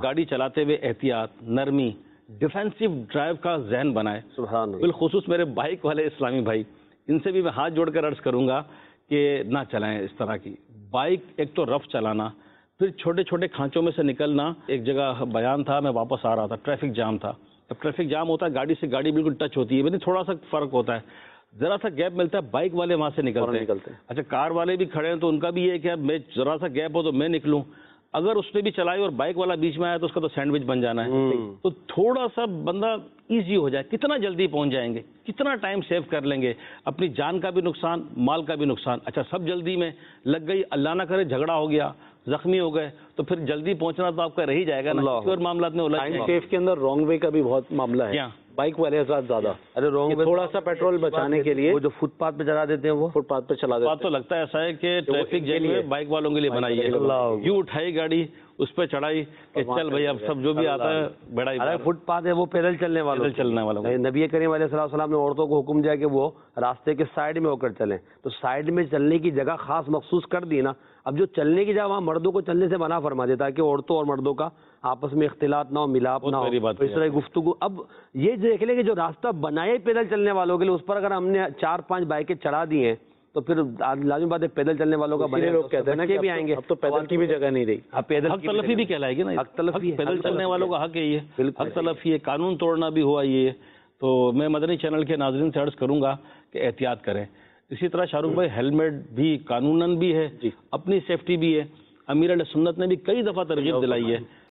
گاڑی چلاتے ہوئے احتیاط، نرمی، ڈیفینسو ڈرائیو کا ذہن بنائے. سبحان اللہ. بالخصوص میرے بائک والے اسلامی بھائی، ان سے بھی میں ہاتھ جوڑ کر عرض کروں گا کہ نہ چلائیں اس طرح کی بائک. ایک تو رف چلانا، پھر چھوٹے چھوٹے کھانچوں میں سے نکلنا. ایک جگہ بیان تھا، میں واپس آ رہا تھا، ٹریفک جام تھا. اب ٹریفک جام ہوتا ہے، گاڑی سے گاڑی بالکل ٹچ ہوتی ہے، تھوڑا سا فرق ہوتا ہے، ذرا سا گیپ ملتا ہے، بائک والے وہاں سے نکلتے ہیں. اچھا کار والے بھی کھڑے ہیں تو ان کا بھی یہ ہے کہ اب میں ذرا سا گیپ ہو تو میں نکلوں. اگر اس نے بھی چلائی اور بائک والا بیچ میں آیا تو اس کا تو سینڈوچ بن جانا ہے. تو تھوڑا سا بندہ ایزی ہو جائے، کتنا جلدی پہنچ جائیں گے، کتنا ٹائم سیو کر لیں گے، اپنی جان کا بھی نقصان، مال کا بھی نقصان. اچھا سب جلدی میں لگ گئی، اللہ نہ کرے جھگڑا ہو گیا، زخمی ہو گئے، تو پھر جلدی پہنچنا تو آپ کا رہ ہی جائے گا نا. اور معاملات میں ٹائم سیف کے اندر رانگ وے کا بھی بہت معاملہ ہے. بائک والے حضرات زیادہ تھوڑا سا پیٹرول بچانے کے لیے وہ جو فٹ پاتھ پہ چلا دیتے ہیں، وہ فٹ پاتھ پہ چلا دیتے ہیں. بات تو لگتا ہے ایسا ہے کہ ٹریفک جیل میں بائک والوں کے لیے بنائی ہے. یوں اٹھائی گاڑی، اس پہ چڑھائی کہ چل بھائی اب سب جو بھی آتا ہے بڑا ہی. فٹ پاتھ ہے وہ پیدل چلنے والوں. نبی کریم علیہ الصلوۃ والسلام نے عورتوں کو حکم دیا کہ وہ راستے کے سائڈ میں ہو کر چلیں، تو سائڈ میں چلنے کی جگہ خاص مخصوص کر دی نا. اب جو چلنے کی جگہ وہاں مردوں کو چلنے سے منع فرما دیتا ہے کہ عورتوں اور مردوں کا آپس میں اختلاط نہ ہو، ملاپ نہ ہو، اس طرح کی گفتگو. اب یہ دیکھ لیں کہ جو راستہ بنائے پیدل چلنے والوں کے لیے، اس پر اگر ہم نے 4-5 بائکیں چڑھا دی ہیں تو پھر لازمی بات ہے پیدل چلنے والوں کا بنے. لوگ کہتے ہیں نا کہ بھی آئیں گے، اب تو پیدل کی بھی جگہ نہیں رہی. اب حق تلفی بھی کہلائے گی نا. حق تلفی پیدل چلنے والوں کا حق ہے، یہ حق تلفی ہے. قانون توڑنا بھی ہوا یہ. تو میں مدنی چینل کے ناظرین سے عرض کروں گا کہ احتیاط کریں. اسی طرح شاہ رخ بھائی ہیلمٹ بھی قانوناً بھی ہے، اپنی سیفٹی بھی ہے. امیر علیہ سنت نے بھی کئی دفعہ ترغیب دلائی ہے